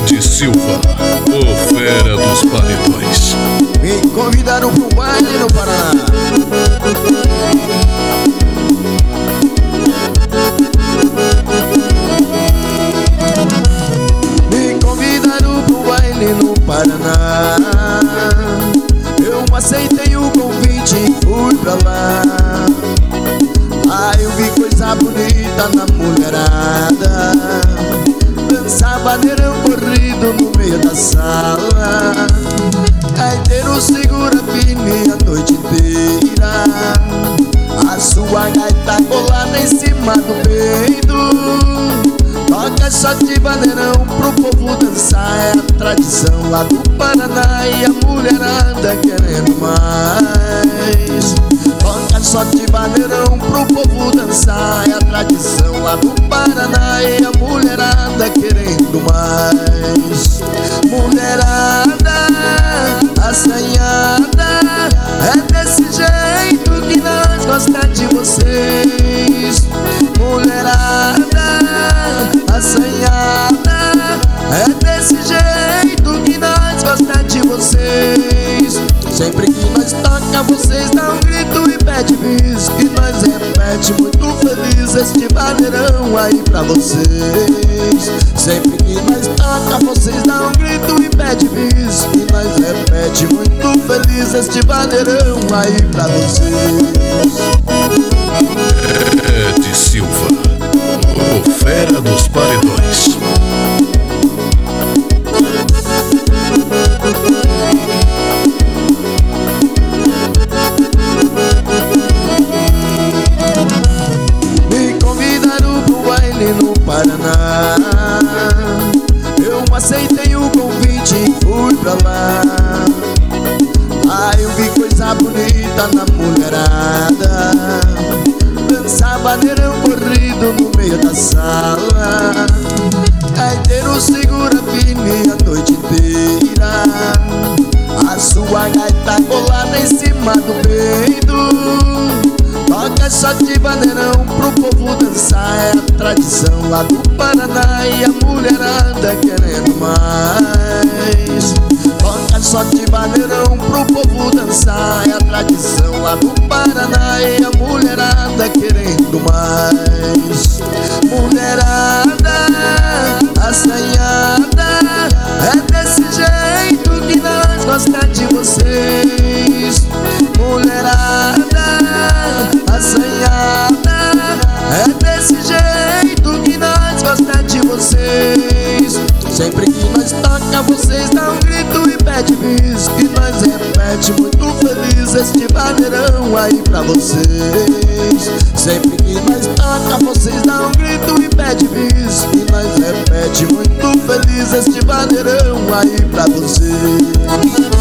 Ed Silva, o fera dos paredões. Me convidaram pro baile no Paraná. Me convidaram pro baile no Paraná. Eu aceitei o convite e fui pra lá. Lá eu vi coisa bonita na mulherada, dançar maneirão corrido no meio da sala. Gaiteiro segura firme a noite inteira, a sua gaita colada em cima do peito. Toca só de maneirão pro povo dançar, é a tradição lá do Paraná e a mulherada querendo mais. Toca só de maneirão pro povo dançar, é a tradição lá do Paraná e a mulherada querendo mais. Mulherada assanhada, é desse jeito que nós gostamos de vocês. Mulherada assanhada, é desse jeito que nós gostamos de vocês. Sempre que nós toca, vocês dão um grito e pede bis, que nós repete muito feliz este maneirão aí pra vocês. Sempre que nós toca, vocês dão um grito e pede bis, que nós repete muito feliz este maneirão aí pra vocês. Ed Silva, o fera dos paredões. No Paraná, eu aceitei o convite e fui pra lá. Lá eu vi coisa bonita na mulherada, dançar maneirão corrido no meio da sala. Gaiteiro segura firme a noite inteira, a sua gaita colada em cima do peito. Toca só de maneirão pro povo dançar, é a tradição lá do Paraná e a mulherada querendo mais. Toca só de maneirão pro povo dançar, é a tradição lá do Paraná e a mulherada querendo mais. Mulherada assanhada, é desse jeito que nós gostamos de vocês. Mulherada assanhada, é desse jeito que nós gostamos de vocês. Sempre que nós toca, vocês dão um grito e pede bis, que nós repete muito feliz este maneirão aí pra vocês. Sempre que nós toca, vocês dão um grito e pede bis, que nós repete muito feliz este maneirão aí pra vocês.